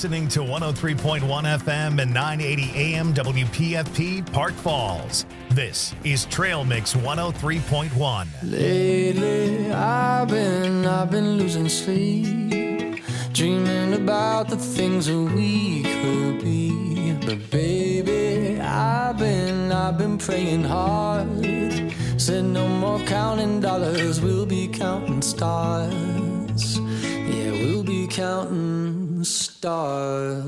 listening to 103.1 FM and 980 AM WPFP Park Falls. This is Trail Mix 103.1. Lately, I've been losing sleep, dreaming about the things that we could be. But baby, I've been praying hard. Said no more counting dollars, we'll be counting stars. Yeah, we'll be counting stars.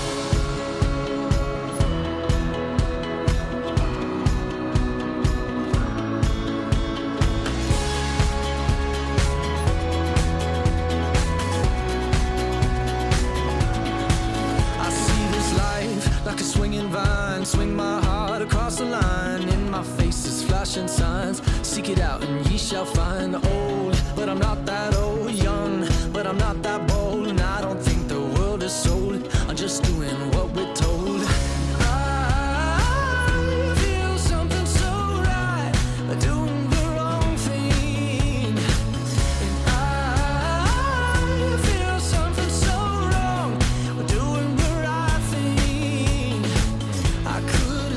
Like a swinging vine, swing my heart across the line. In my face is flashing signs. Seek it out and ye shall find. Old, but I'm not that old. Young, but I'm not that bold. And I don't think the world is sold. I'm just doing what we're told. I feel something so right, doing the wrong thing. And I feel something so wrong, doing the right thing. I could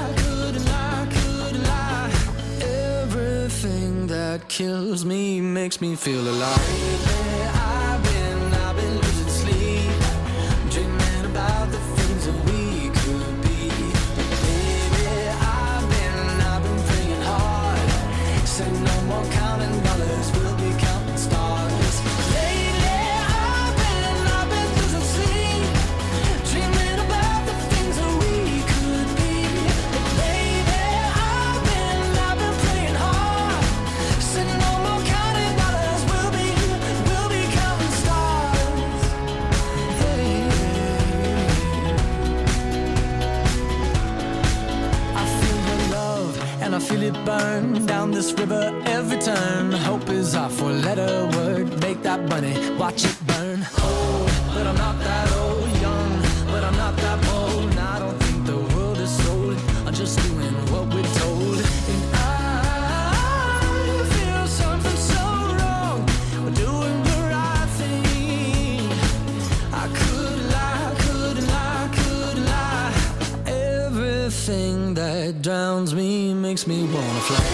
lie. Everything that kills me makes me feel alive. I've been losing sleep, dreaming about the things that we could be. Baby, I've been praying hard. Said no more counting dollars, we'll be counting stars. Lately, I've been losing sleep, dreaming about the things that we could be. Baby, I've been praying hard. Said no more counting dollars, we'll be counting stars. Hey. I feel your love and I feel it burn down this river every turn. Hope is our four-letter word. Make that money, watch it burn. Old, but I'm not that old. Young, but I'm not that bold. And I don't think the world is sold. I'm just doing what we're told. And I feel something so wrong. We're doing the right thing. I could lie. Everything that drowns me makes me wanna fly.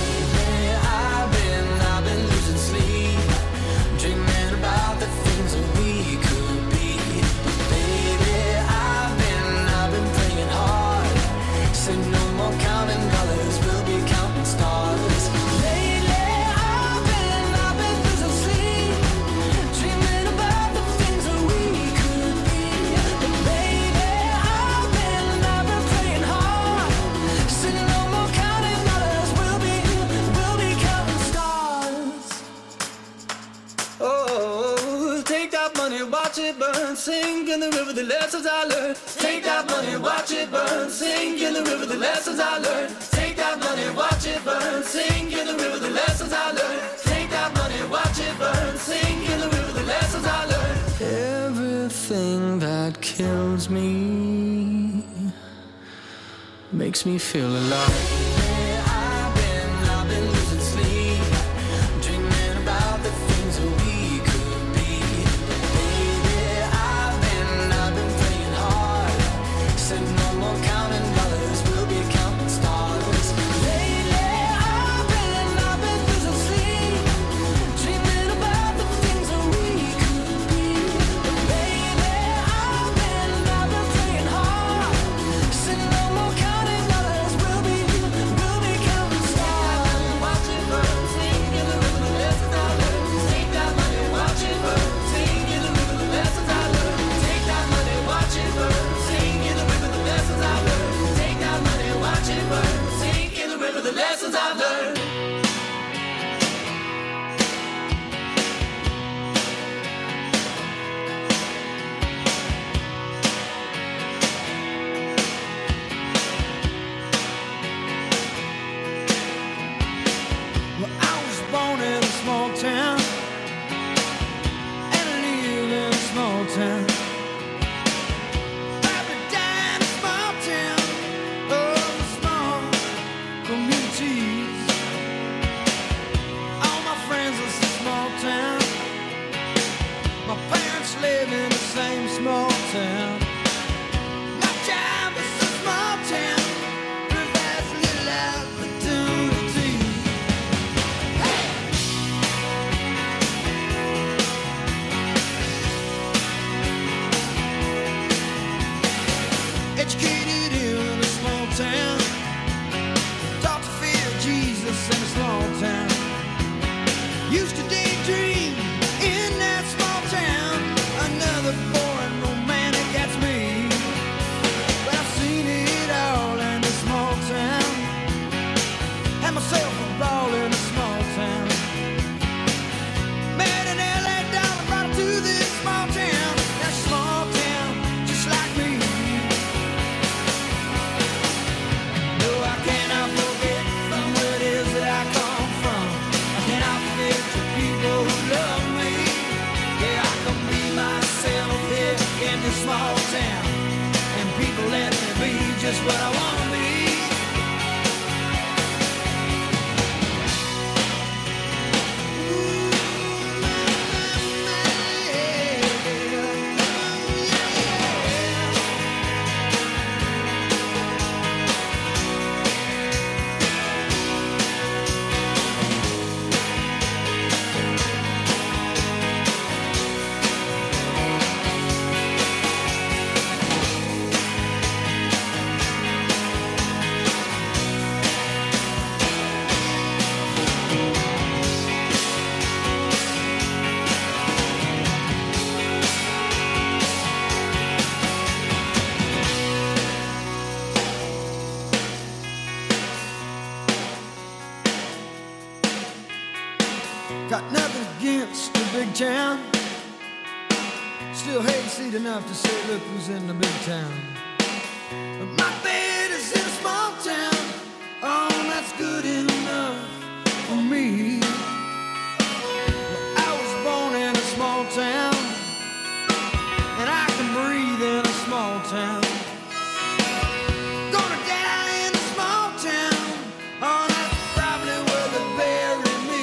I've been losing sleep, dreaming about the things that we could be. Baby, I've been praying hard. Said no more counting dollars, we'll be counting stars. Lately, I've been losing sleep, dreaming about the things that we could be. But baby, I've been praying hard. Said no more counting dollars, we'll be counting stars. Oh, take that money, watch it burn, sink in the river, the lessons I learned. Take that money, watch it burn, sink in the river, the lessons I learned. Take that money, watch it burn, sink in the river, the lessons I learned. Take that money, watch it burn, sink in the river, the lessons I learned. Everything that kills me makes me feel alive. I've been losing sleep, dreaming about the things that we could be. Baby, I've been praying hard. Said no more counting dollars, we'll be counting stars. Lately, I've been losing sleep, dreaming about the things that we could be. Baby, I've been praying hard. Said no more counting dollars, we'll be counting stars. Watch it burn, sing in the river, the lessons I learned. Take that money, watch it burn, sing in the river, the lessons I learned. Take that money, watch it burn, sing in the river, the lessons I learned. what I wanna be. Got nothing against the big town. Still hayseed enough to say, look who's in the big town. But my bed is in a small town. Oh, that's good enough for me. Well, I was born in a small town, and I can breathe in a small town. Gonna die in a small town. Oh, that's probably where they bury me.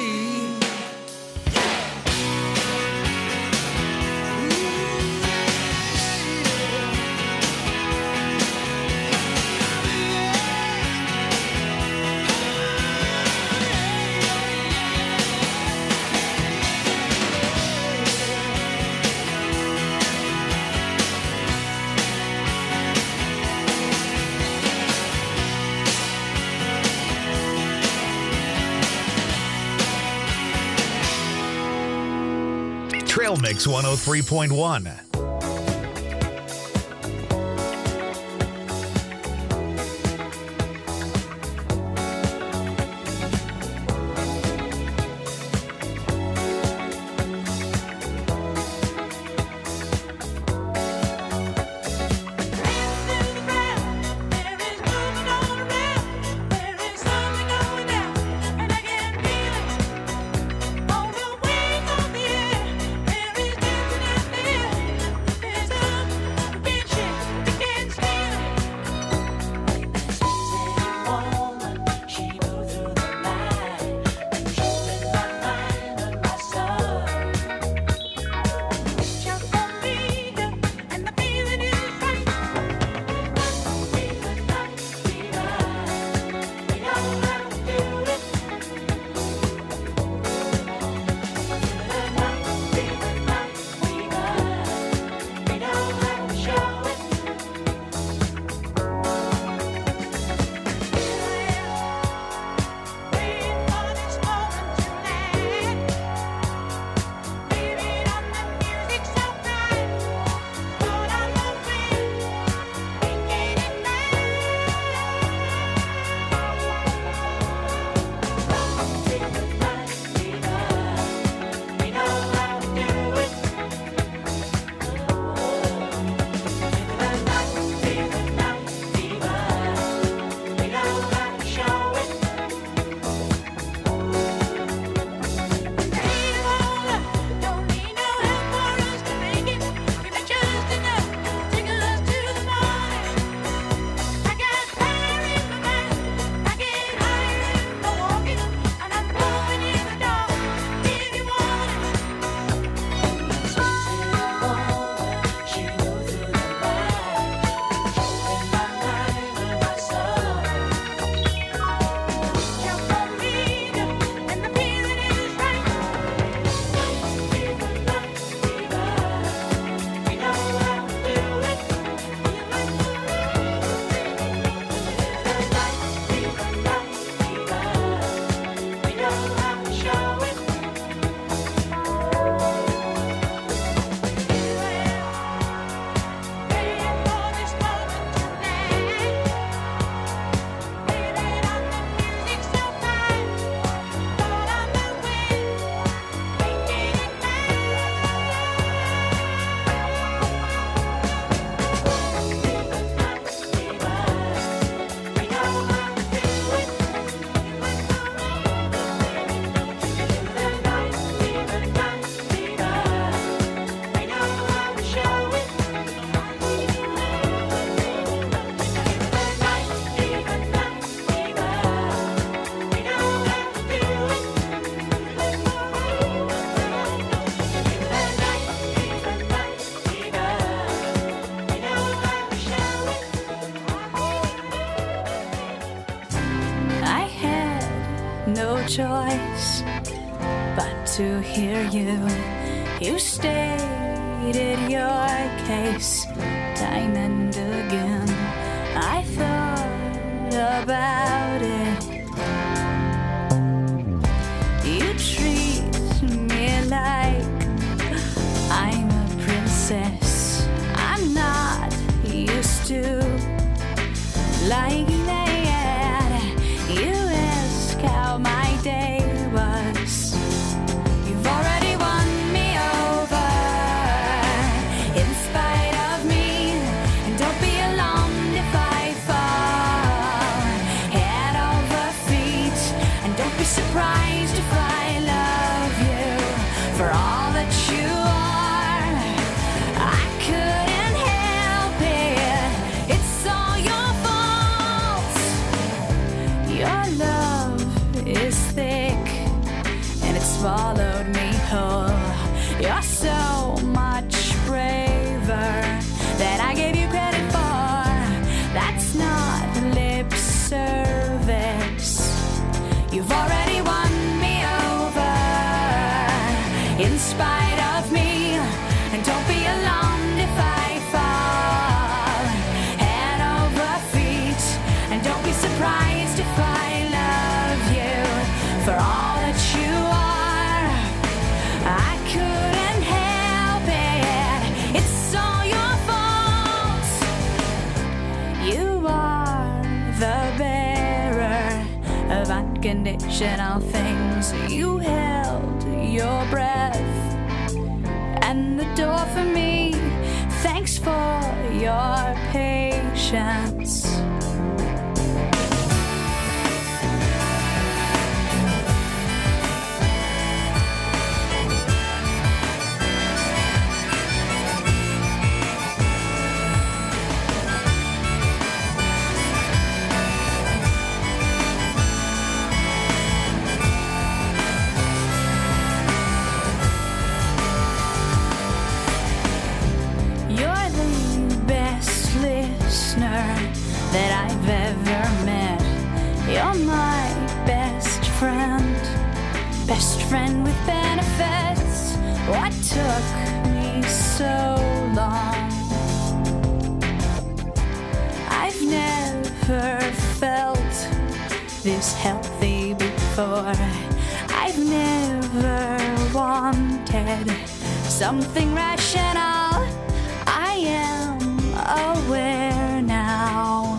Trail Mix 103.1. On the wing of the air, there is dancing in the air. choice but to hear you. You stated your case time and again. I thought about it. You treat me like I'm a princess. I'm not used to like that. You ask how my day was. You've already won me over in spite of me. And don't be alarmed if I fall head over feet. And don't be surprised if I love you for all that you are. I couldn't help it. It's all your fault. Your love is thick and it swallowed me whole. You're so much braver than I gave you credit for. That's not lip service. You've already won me over in spite of me. And don't be alarmed if I fall head over feet. And don't be surprised if I love you for all that you are. I couldn't help it. It's all your fault. You are the bearer of unconditional things. You held your breath and the door for me. Thanks for your patience. You're the best listener that I've ever met. You're my best friend with benefits. What took me so long? I've never felt this healthy before. I've never wanted something rational. I am aware now.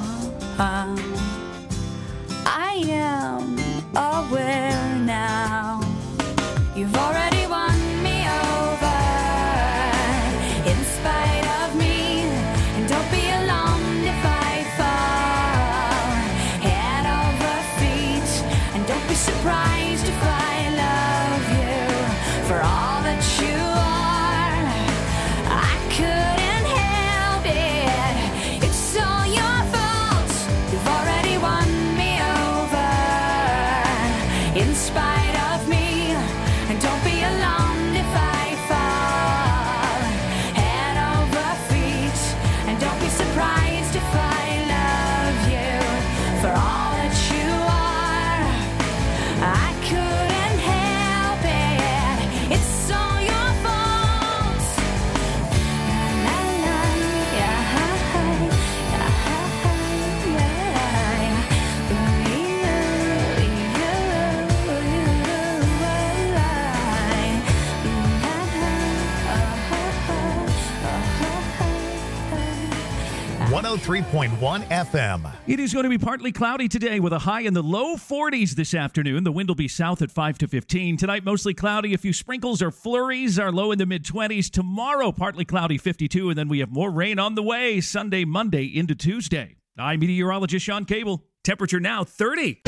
I am aware now. You've already won me over in spite of me. And don't be alarmed if I fall head over feet. And don't be surprised if I love you for all that you are. I couldn't help it. It's all your fault. You've already won me over in spite of me. And don't be alarmed if I fall head over feet. And don't be surprised if I love you for all that you are. I couldn't help it. It's all your fault. La, la, yeah, yeah. 103.1 FM. It is going to be partly cloudy today with a high in the low 40s this afternoon. The wind will be south at 5 to 15. Tonight, mostly cloudy. A few sprinkles or flurries. Our low in the mid-20s. Tomorrow, partly cloudy, 52. And then we have more rain on the way Sunday, Monday into Tuesday. I'm meteorologist Sean Cable. Temperature now 30.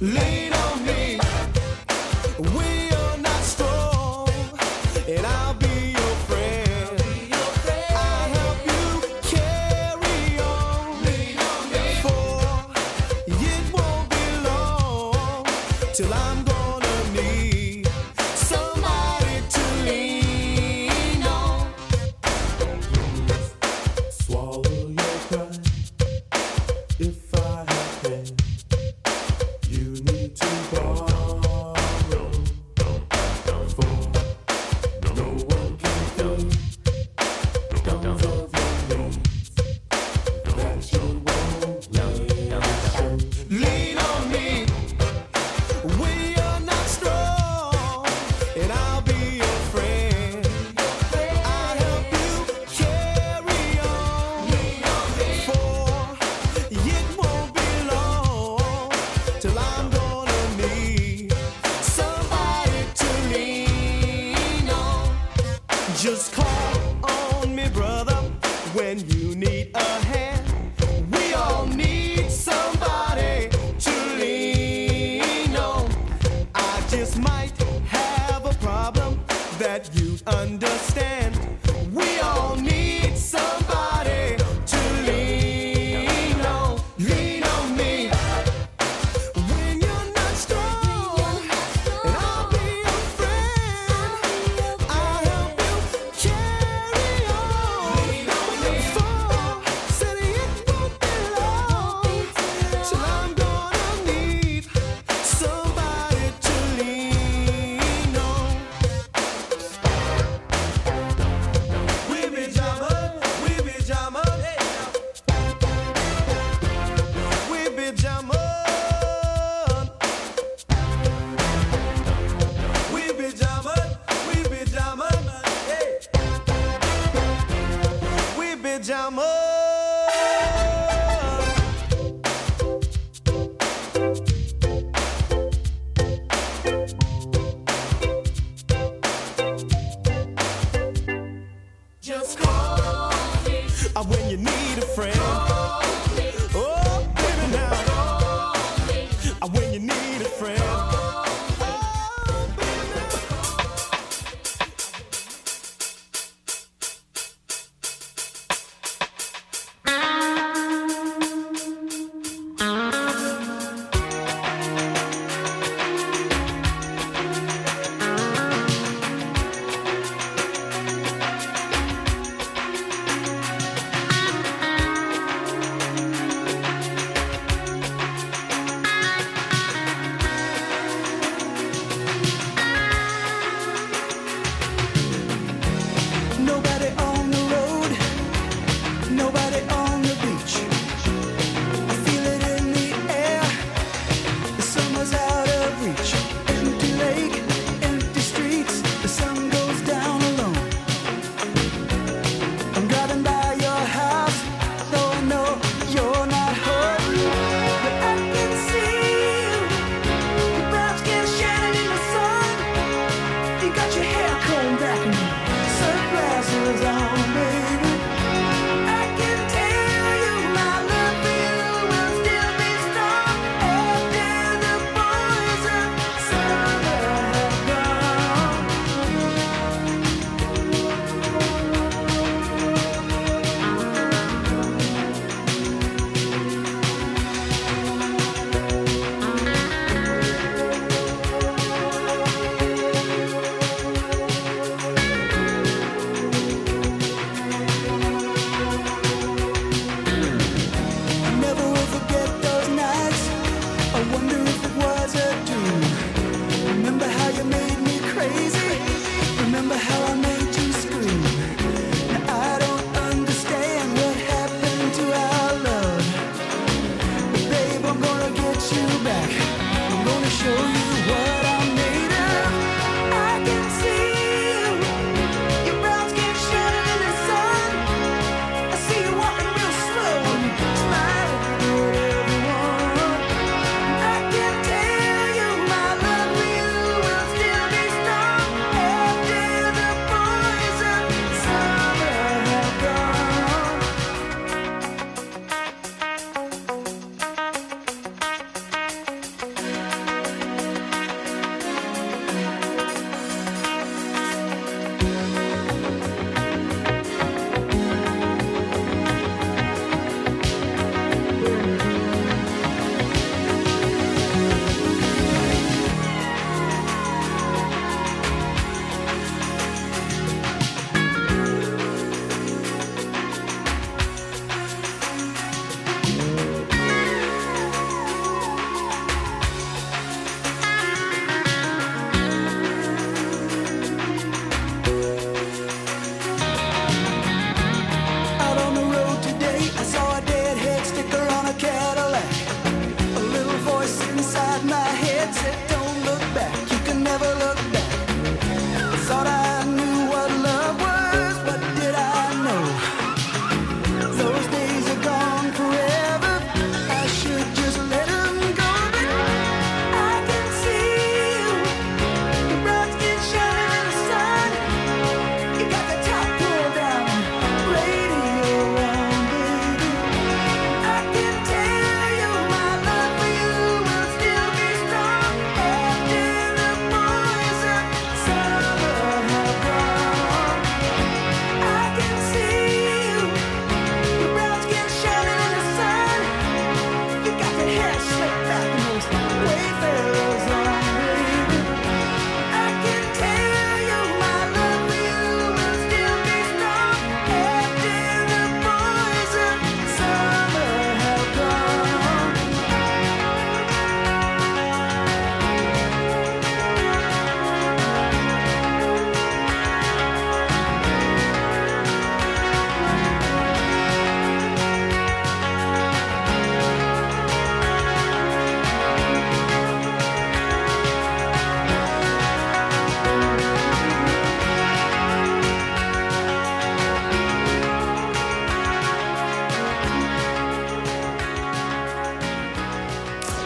Lean on me. We are not strong, and I'll be your friend. I'll help you carry on. For it won't be long till I'm gonna need somebody to lean on. Swallow your pride. If I have pain, you need to borrow. For no one can pay all of your needs that you won't lay. Lean on me. We are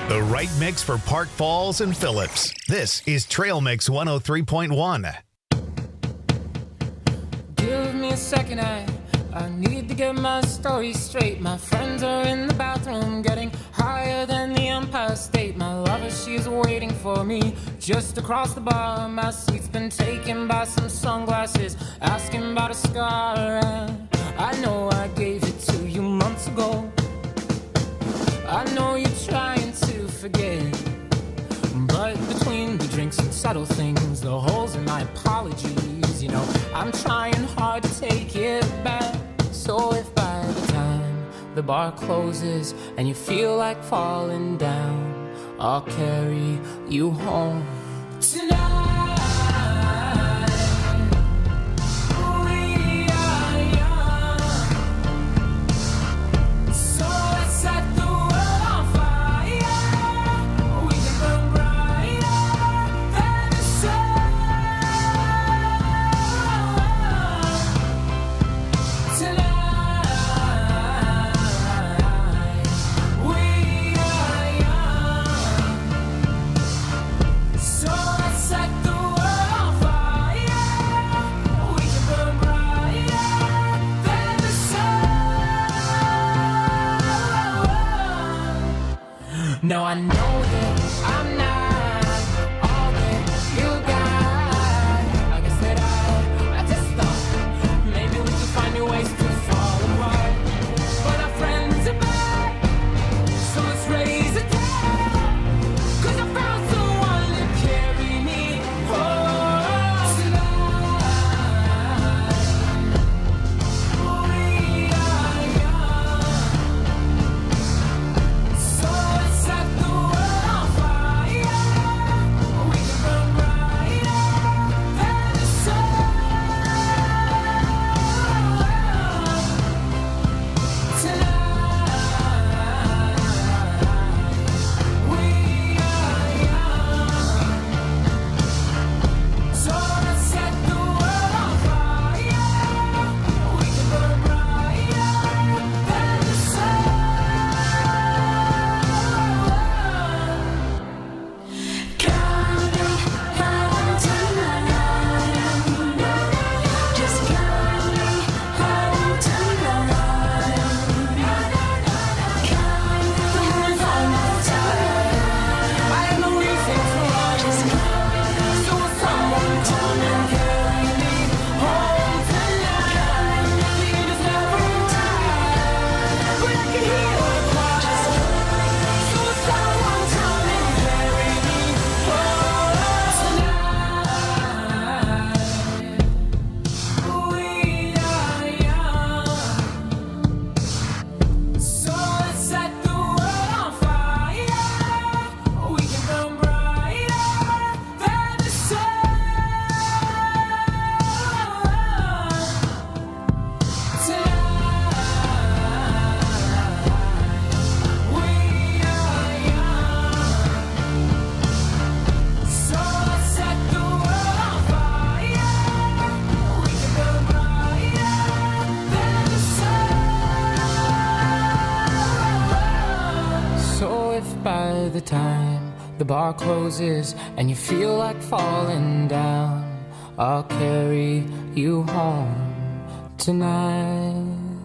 The right mix for Park Falls and Phillips. This is Trail Mix 103.1. Give me a second, I need to get my story straight. My friends are in the bathroom getting higher than the Empire State. My lover, she's waiting for me just across the bar. My seat's been taken by some sunglasses, asking about a scar. And I know I gave it to you months ago. I know you're trying to forget, but between the drinks and subtle things, the holes in my apologies, you know, I'm trying hard to take it back. So if by the time the bar closes and you feel like falling down, I'll carry you home tonight. No, I know that I'm not all that you got. I guess that I just thought maybe we could find new ways to fall apart. But our friends are back, so let's raise a toast. 'Cause I found someone to carry me home tonight. We are young, so let's set the world on fire. We can burn brighter than the sun tonight. We are young, so let's set the world on fire. We can burn brighter than the sun. I am a reason to run. So will someone come and carry me home tonight? The end is never right, but I can hear the cry. So will someone come and carry me home tonight? We are young, so let's set the world on fire. We can burn brighter than the sun tonight. We are young, so let's set the world on fire. We can burn brighter than the sun. So if by the time the bar closes and you feel like falling down, I'll carry you home tonight.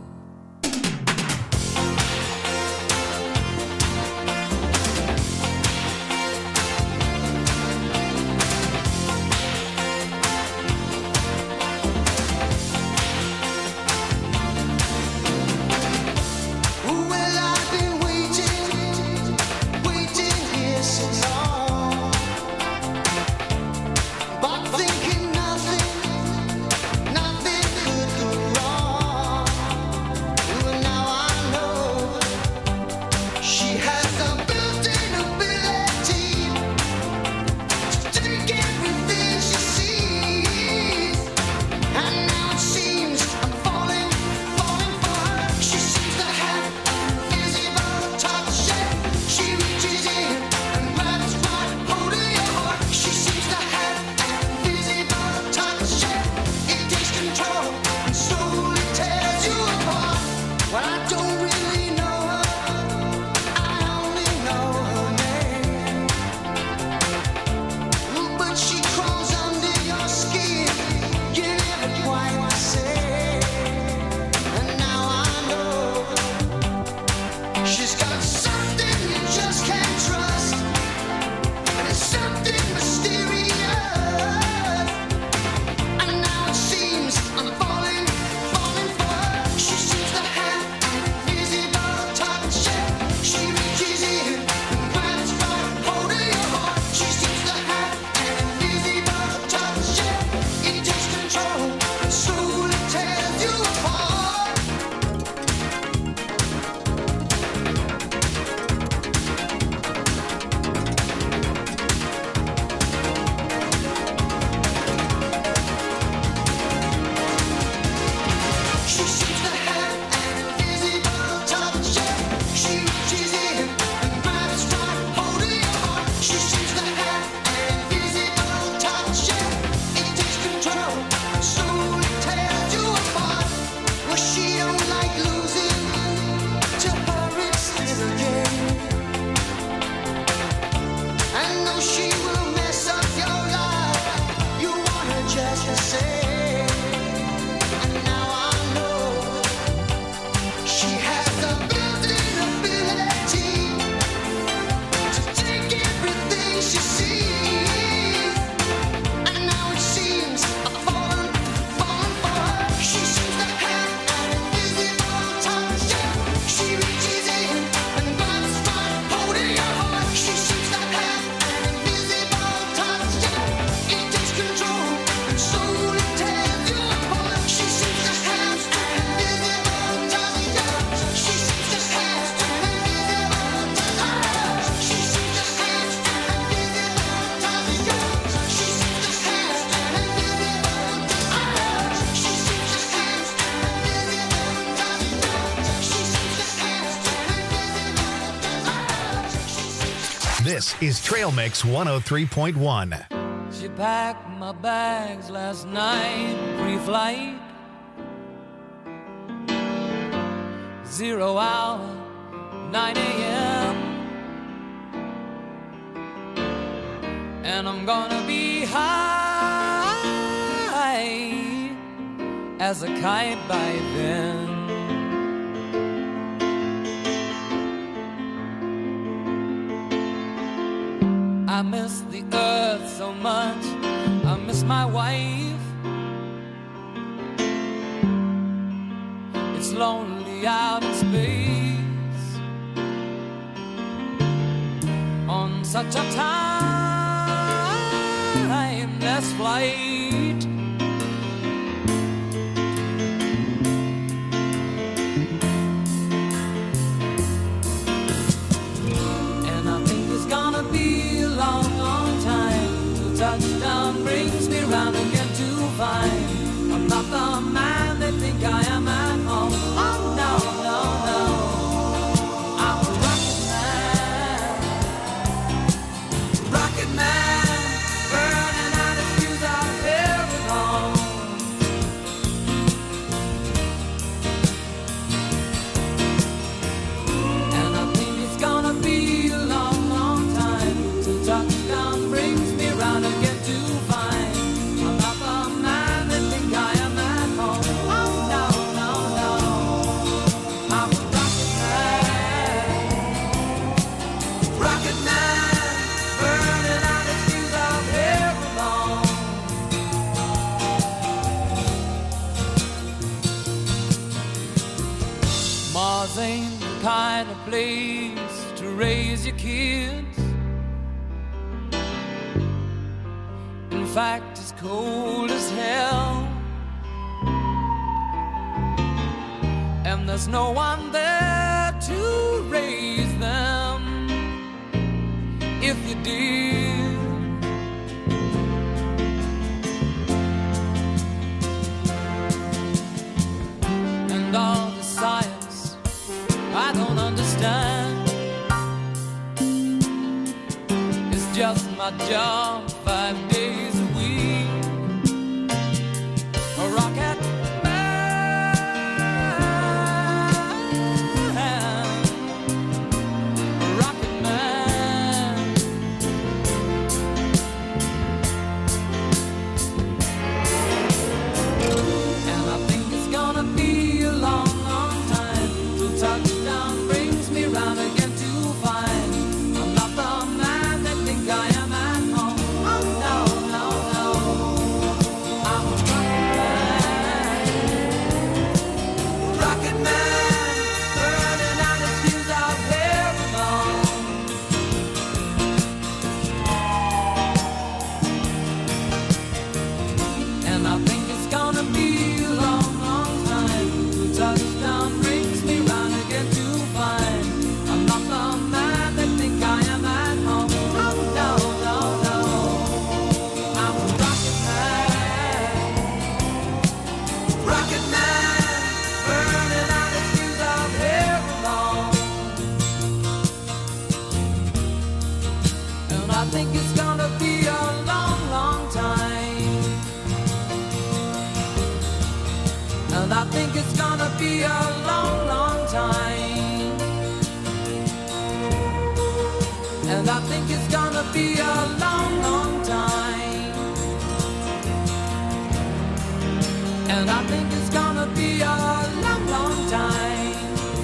Well, I've been waiting here so long, but thinking nothing could go wrong. This is Trail Mix 103.1. She packed my bags last night, pre-flight. 0 hour, 9 a.m. And I'm gonna be high as a kite by then. I miss the earth so much, I miss my wife. It's lonely out in space on such a timeless flight. And I think it's gonna be a long, long time till touchdown brings me round again to find I'm not the man they think I am at home. Oh no, no, no, I'm a rocket man, burning out his fuse out here at home. And I think it's gonna be a long, long time till touchdown brings me round again to find I'm not the man they think I am at home. Oh no, no, no, I'm a rocket man, burning out his fuse out here alone. Mars ain't the kind of place to raise your kids. In fact, it's cold as hell, and there's no one there to raise them if you did. And all the science I don't understand, it's just my job 5 days a week. A rocket man, a rocket man. And I think it's gonna be a long, long time till touchdown brings me round again to find I'm not the man they think I am at home. Oh no, no, no, I'm a rocket man, burning out his fuse out here alone. And I think it's gonna be a long, long time till touchdown brings me round again to find I'm not the man they think I am at home. Oh no, no, no, I'm a rocket man, burning out his fuse out here alone. And I think it's gonna be a long, long time. And I think it's gonna be a long, long time. And I think it's gonna be a long, long time. And I think it's gonna be a long, long time.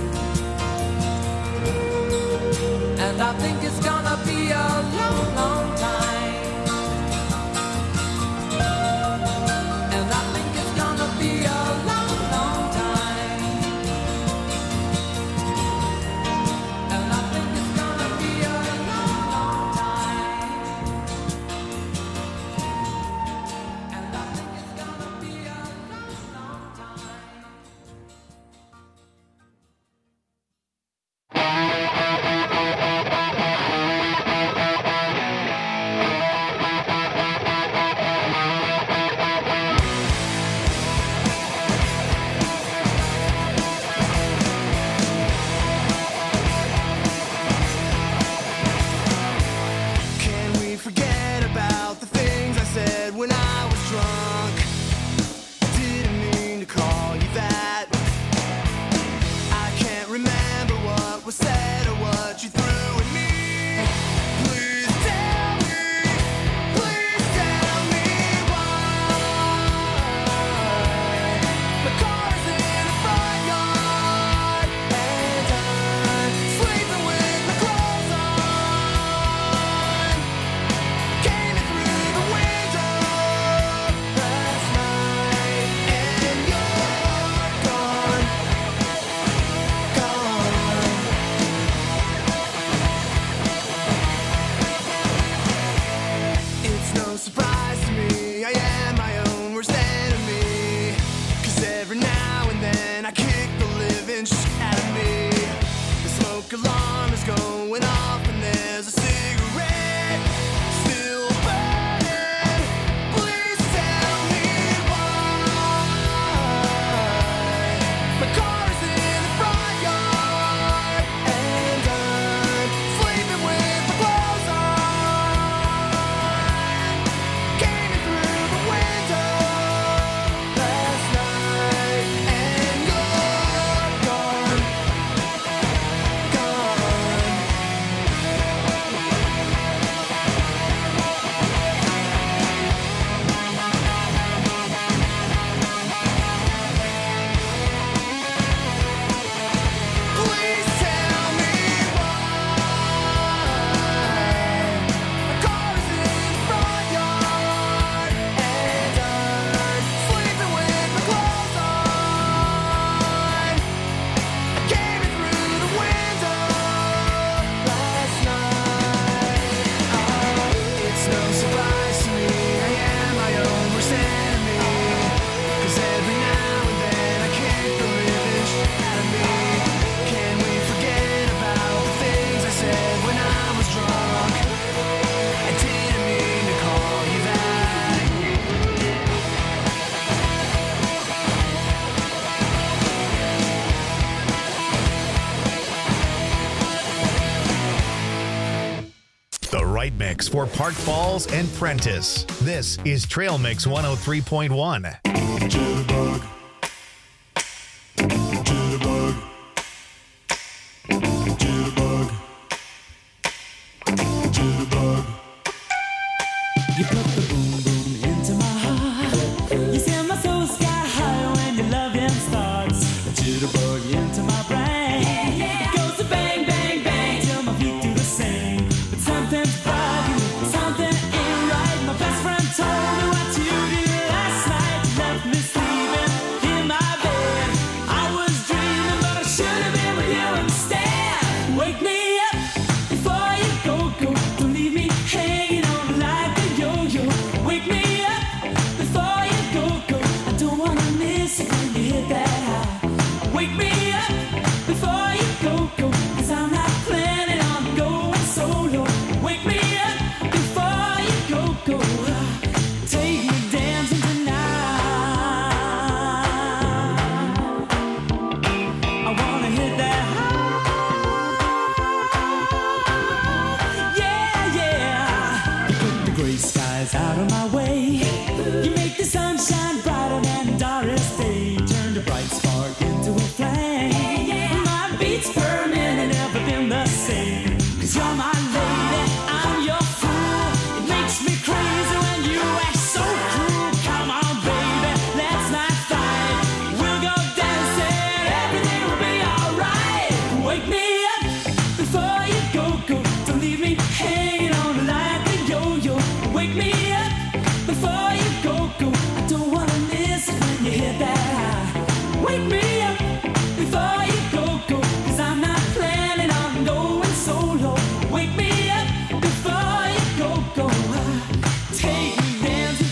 And I think it's gonna be a long, long time. And I think it's gonna be a long, long time. And I think it's gonna be a long, long time. And I think it's gonna be a long, long time. right mix for Park Falls and Prentice. This is Trail Mix 103.1. Jitterbug. Jitterbug. Jitterbug. Jitterbug. You put the boom boom into my heart. You send my soul sky high when your loving starts. A jitterbug into my brain. It goes to bang, bang, bang till my feet do the same. But something's bugging, something ain't right. My best friend told me what you did last night. You left me sleeping in my bed. I was dreaming, but I should have been with you instead. Wake me up before you go. Don't leave me hanging on like a yo-yo. Wake me up before you go. I don't wanna miss it when you hit that high. Wake me up before you go. 'Cause I'm not planning on going solo. Wake me up before you go. Take me dancing tonight. I wanna hit that high. Yeah, yeah. You put the gray skies out of my way. You make the sunshine brighter than Doris Day. Turn the bright spark into a flame. My beats permanent and never been the same. 'Cause you're my lady, I'm your fool. It makes me crazy when you act so cruel. Come on, baby, let's not fight. We'll go dancing, everything will be alright. Wake me up before you go. Don't leave me hanging on like a yo-yo. Wake me up before you go. I don't wanna miss it when you hit that high. Wake me up before you go. 'Cause I'm not planning on going solo. Wake me up before you go. Take me dancing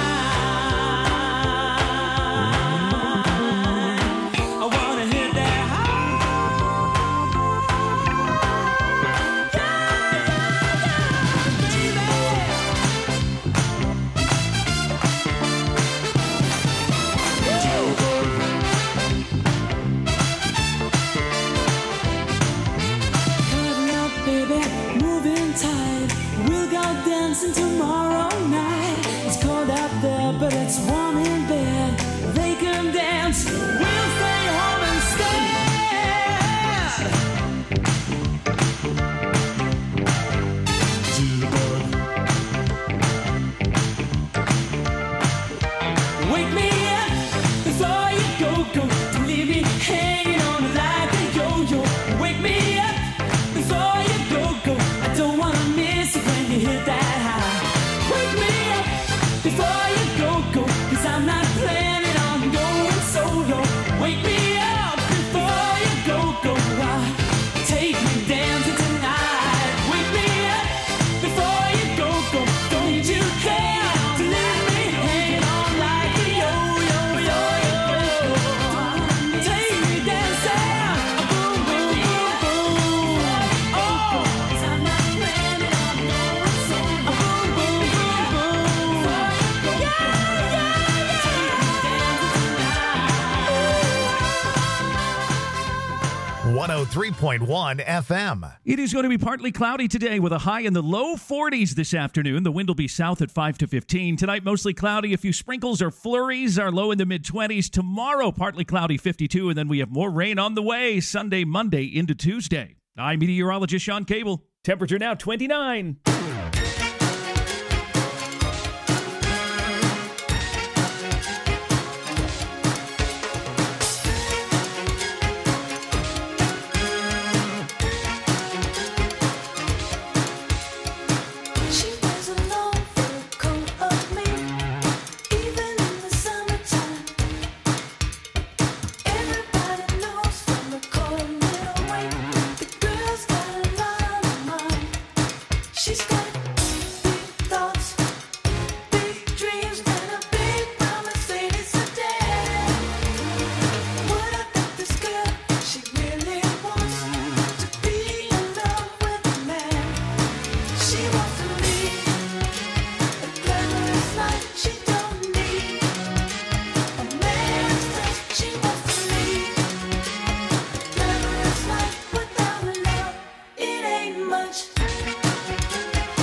tonight. I wanna hit that high. Cutting up, baby, moving tight. We'll go dancing tomorrow night. It's cold out there, but it's warm in bed. They can dance, we'll stay home instead. Jitterbug. Wake me up before you go. Don't leave me hanging on like a yo-yo. Wake me up before you go. I don't wanna miss it when you hit that high. Wake me up before you go. 'Cause I'm not planning on going solo. Wake me up before you go. Take me dancing tonight. Wake me up before you go. Don't you dare to leave me hanging on like a yo-yo. Take me dancing. Boom, boom, boom, boom. Oh, 'cause I'm not planning on going solo. Boom, boom, boom, boom. Yeah, yeah, yeah. Take me dancing tonight. 103.1 FM. It is going to be partly cloudy today with a high in the low 40s this afternoon. The wind will be south at 5 to 15. Tonight, mostly cloudy. A few sprinkles or flurries are low in the mid-20s. Tomorrow, partly cloudy, 52. And then we have more rain on the way Sunday, Monday into Tuesday. I'm meteorologist Sean Cable. Temperature now 29. She wears a long fur coat of me, even in the summertime. Everybody knows from the corner away, the girl's got a lot of mind. She's got big thoughts, big dreams, and a big promise ain't it so dead. What about this girl? She really wants to be in love with a man. She wants to lead a glamorous life. She don't need a man's touch. She wants to lead a glamorous life without love. It ain't much.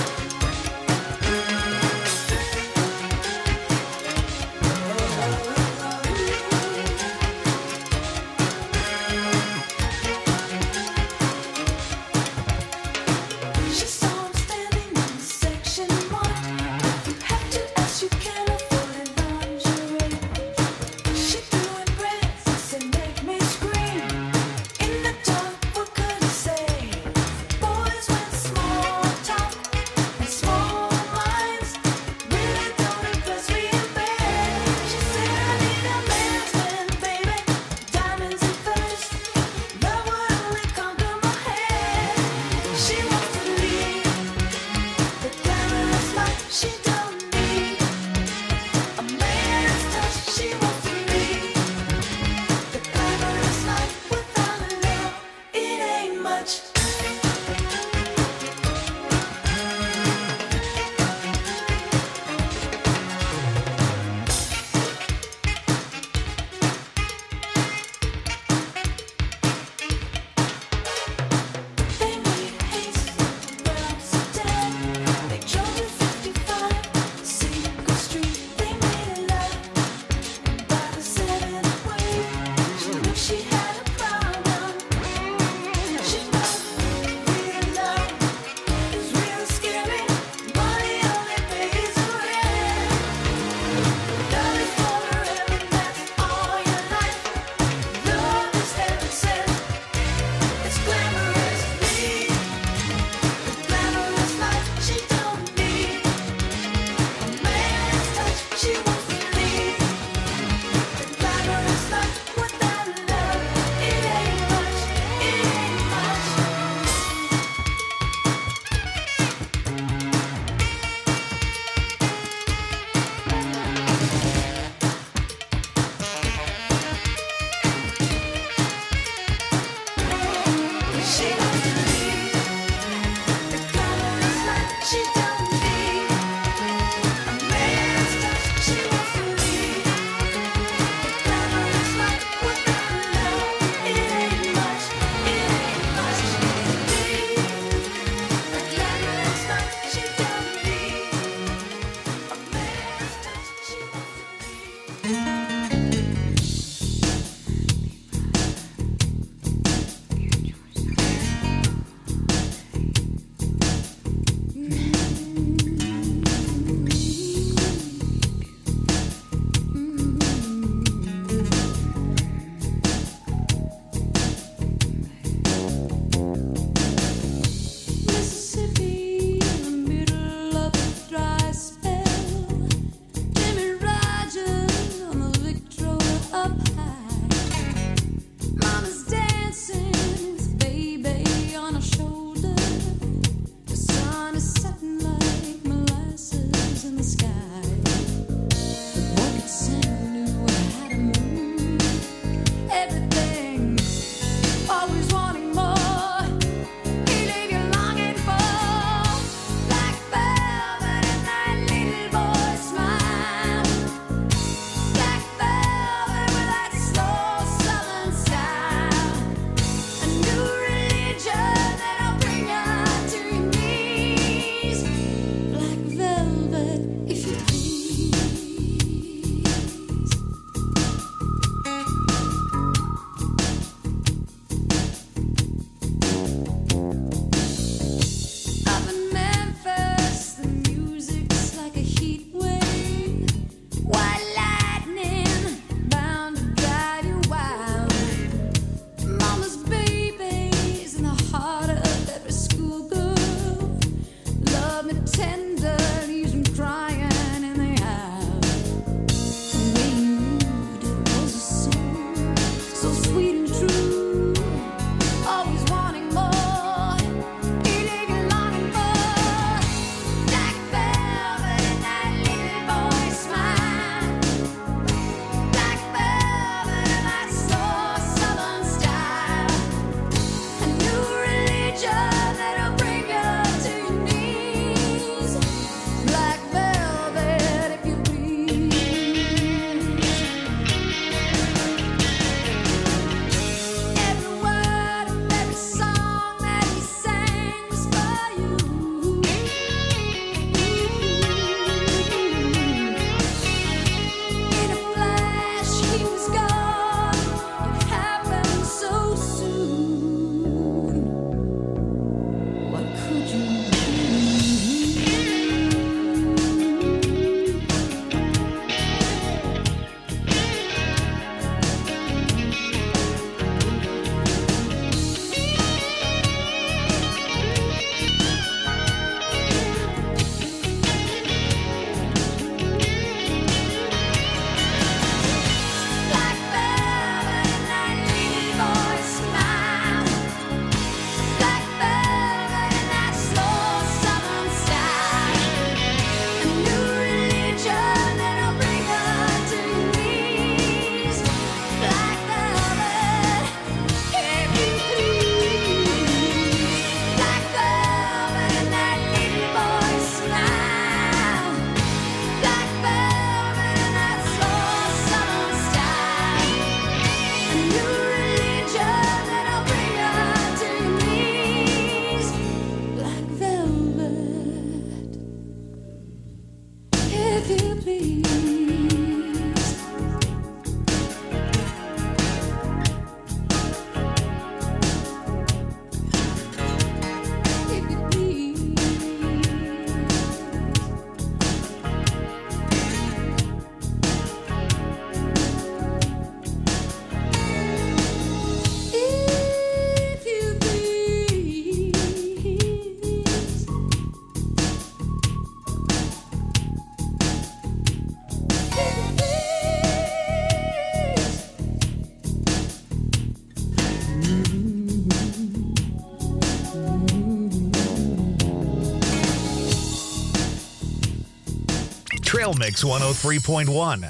Trail Mix 103.1.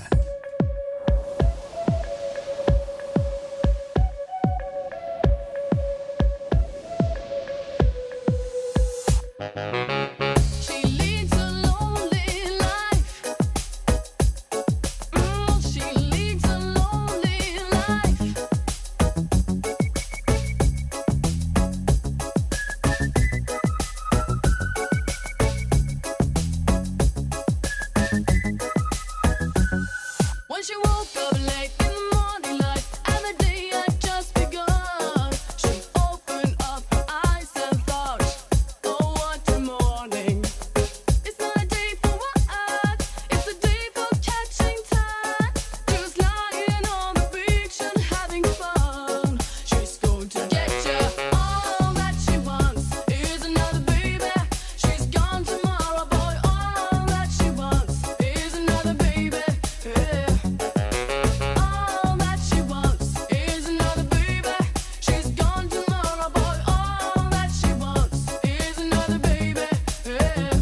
She leads a lonely life. She leads a lonely life. When she woke up late in the morning light and the day had just begun, she opened up her eyes and thought, oh, what a morning. It's not a day for work, it's a day for catching time. Just lying on the beach and having fun. She's going to get you. All that she wants is another baby. She's gone tomorrow, boy. All that she wants is another baby. Yeah. All that she wants is another baby. She's gone tomorrow, boy. All that she wants is another baby. Yeah.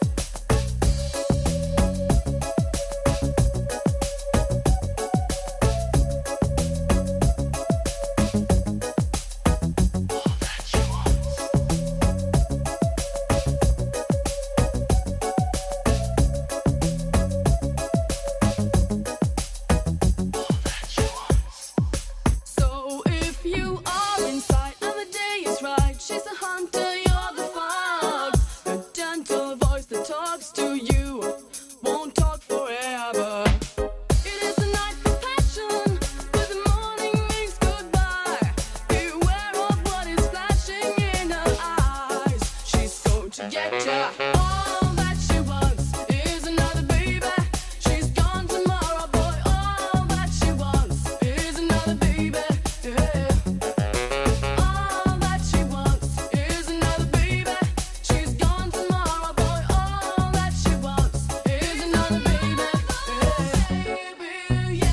So if you are inside and the day is right, she's a hunter, you're the fox. The gentle voice that talks to you won't talk forever. It is a night for passion, but the morning rings goodbye. Beware of what is flashing in her eyes. She's going to get ya. All that she wants is another baby. She's gone tomorrow, boy. All that she wants is another baby. Yeah. All that she wants is another baby. She's gone tomorrow, boy. All that she wants is another baby. Yeah.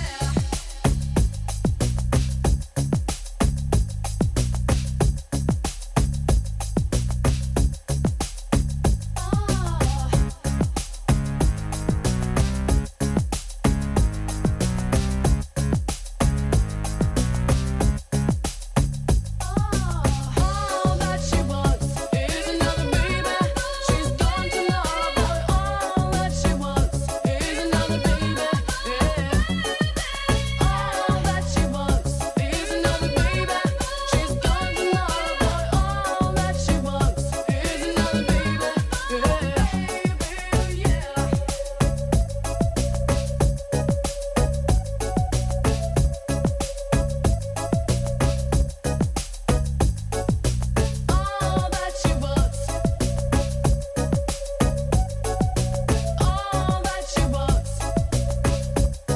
All that she wants is another baby. She's gone tomorrow, boy. All that she wants is another baby. Yeah. All that she wants is another baby. She's gone tomorrow, boy. All that she wants is another baby. Yeah. All that she wants. All that she wants.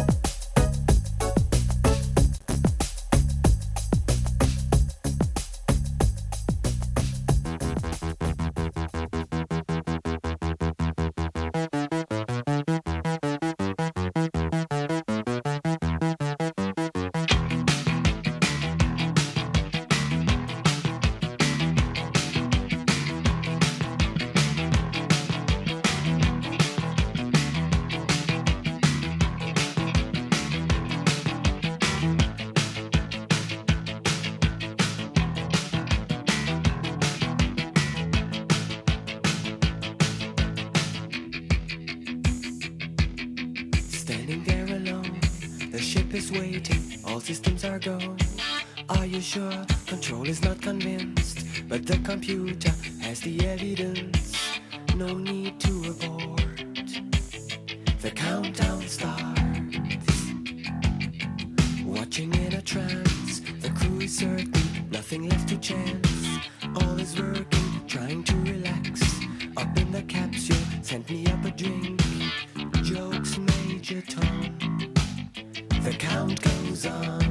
Standing there alone, the ship is waiting, all systems are go. Are you sure? Control is not convinced, but the computer has the evidence. No need to abort. The countdown starts. Watching in a trance, the crew is certain, nothing left to chance. All is working, trying to relax. Up in the capsule, sent me up a drink. Jokes, Major Tom. The count goes on.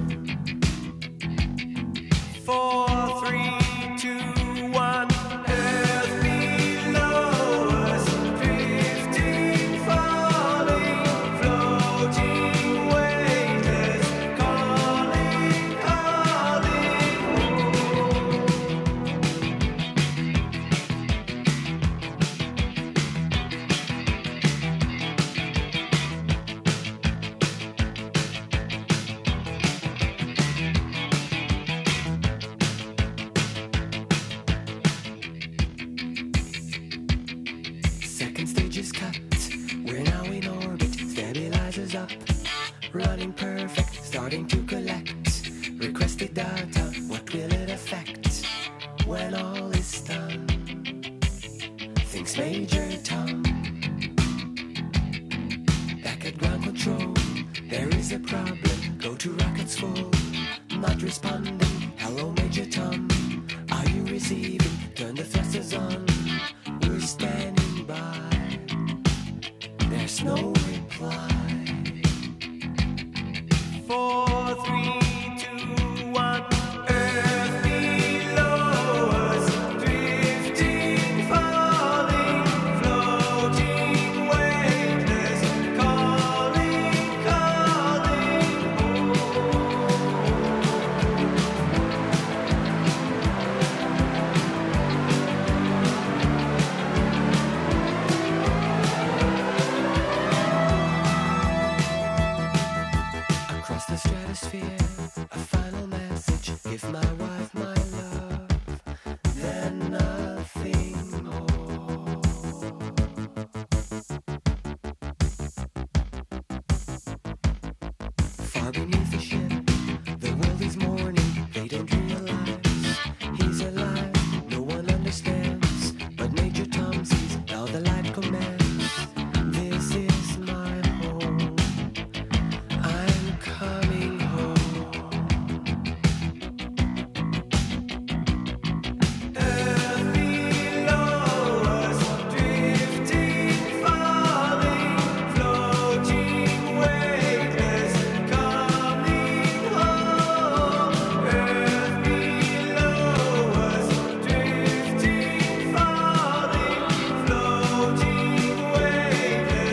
4, 3, 2, 1. Earth below us, drifting, falling, floating, weightless, calling, calling. Second stage is cut. We're now in orbit. Stabilizers up. Running perfect. Starting to collect. Requested data. What will it affect when all is done? Thinks Major Tom. Back at ground control. There is a problem. Go to rocket school. Not responding.